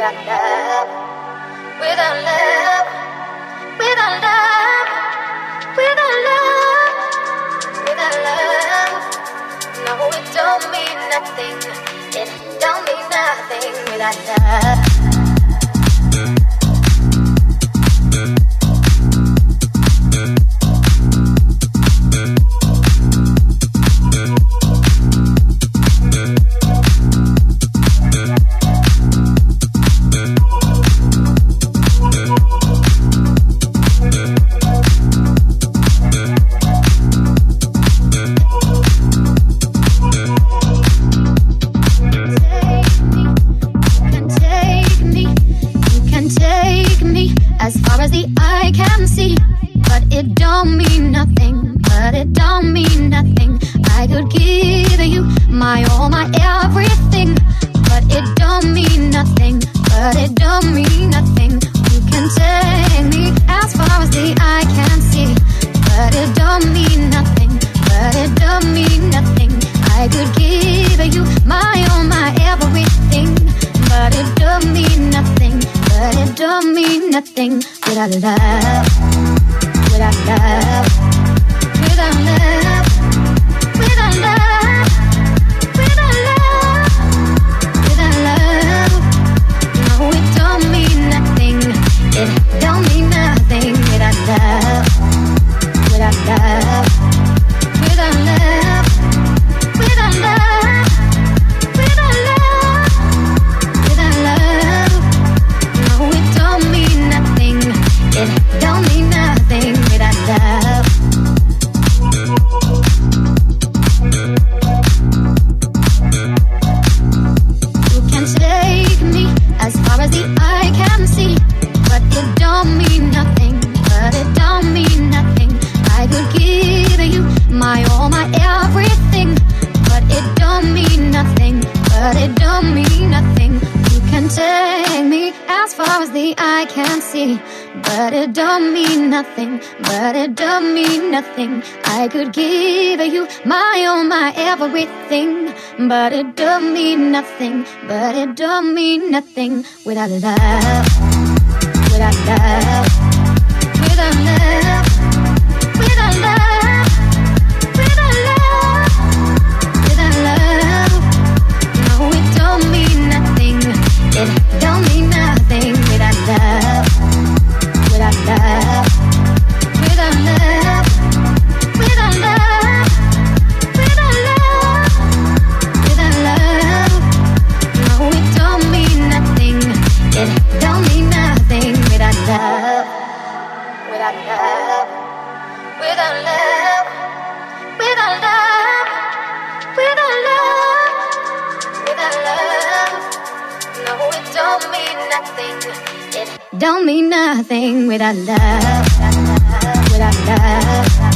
without love, without love, without love, without love, without love. No, it don't mean nothing. It don't mean nothing without love. As far as the eye can see, but it don't mean nothing, but it don't mean nothing. I could give you my all, my everything, but it don't mean nothing, but it don't mean nothing. You can take me as far as the eye can see, but it don't mean nothing, but it don't mean nothing. I could give you my all, my everything, but it don't mean nothing, but it don't mean nothing without love, without love, without love, without love, without love, without love. No, it don't mean nothing. It don't mean nothing without love, without love, without love, without love, without love, without love. No, it don't mean nothing. It don't mean nothing without love. You can take me as far as the eye can see, but it don't mean nothing, but it don't mean nothing. I could give you my all, my everything, but it don't mean nothing, but it don't mean nothing. You can take me as far as the eye can see, but it don't mean nothing, but it don't mean nothing. I could give you my all, my everything, but it don't mean nothing, but it don't mean nothing without love, without love, without love, without love, without love, without love. No, it don't mean nothing. It don't mean nothing without love, without love, without love, without love, without love, without love. No, it don't mean nothing. It don't mean nothing without love, without love, without love, without love, without love, without love. No, it don't mean nothing. It don't mean nothing without love, without love.